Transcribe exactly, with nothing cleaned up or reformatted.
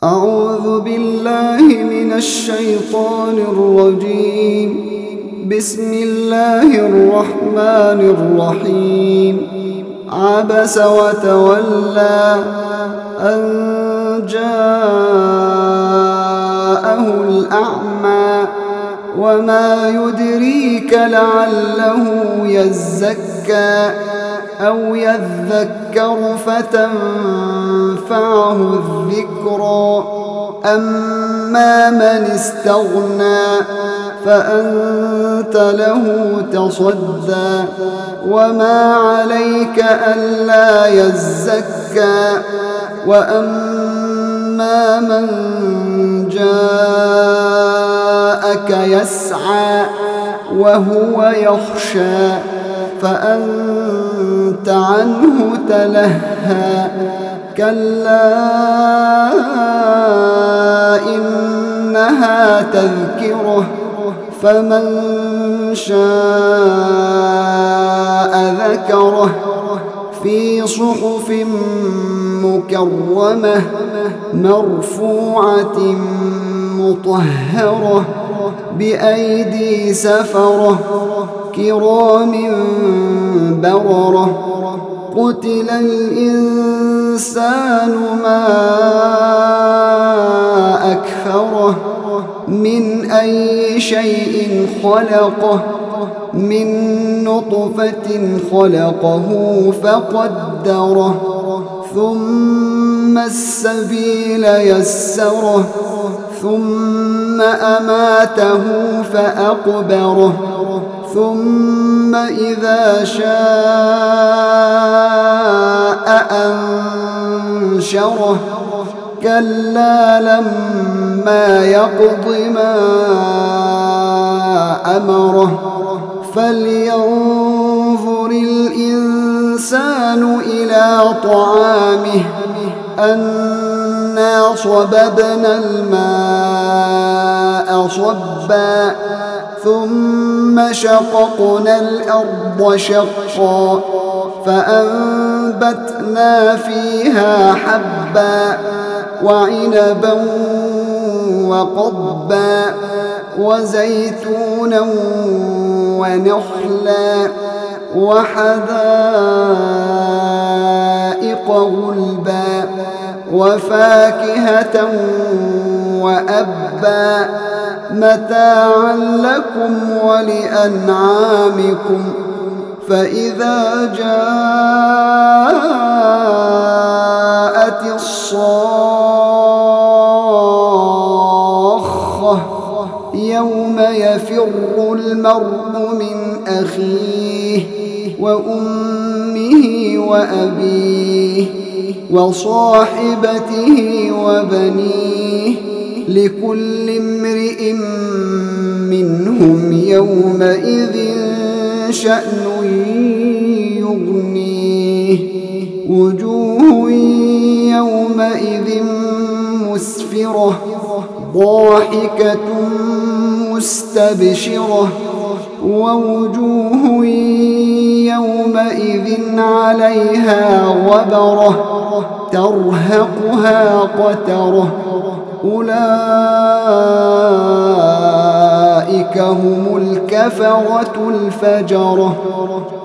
أعوذ بالله من الشيطان الرجيم. بسم الله الرحمن الرحيم. عبس وتولى أن جاءه الأعمى وما يدريك لعله يزكى أو يذكر فتنفعه الذكرى. أما من استغنى فأنت له تصدى وما عليك ألا يزكى. وأما من جاءك يسعى وهو يخشى فأنت عنه تلهى. كلا إنها تذكرة فمن شاء ذكره في صحف مكرمة مرفوعة مطهرة بأيدي سفرة كرام بررة. قتل الإنسان ما أكفره من أي شيء خلقه من نطفة خلقه فقدره ثم السبيل يسره ثم أماته فأقبره ثم إذا شاء أنشره. كلا لما يقض ما أمره. فلينظر الإنسان إلى طعامه أنا صببنا الماء صبا ثم شققنا الأرض شقا فأنبتنا فيها حبا وعنبا وقضبا وزيتونا ونخلا وحدائق غلبا وفاكهة وأبا متاعا لكم ولأنعامكم. فإذا جاءت الصاخة يوم يفر المرء من أخيه وأمه وأبيه وصاحبته وبنيه لكل امرئ منهم يومئذ شأن يغنيه. وجوه يومئذ مسفرة ضاحكة مستبشرة ووجوه يومئذ عليها غبرة ترهقها قترة. أولئك هم الكفرة الفجرة.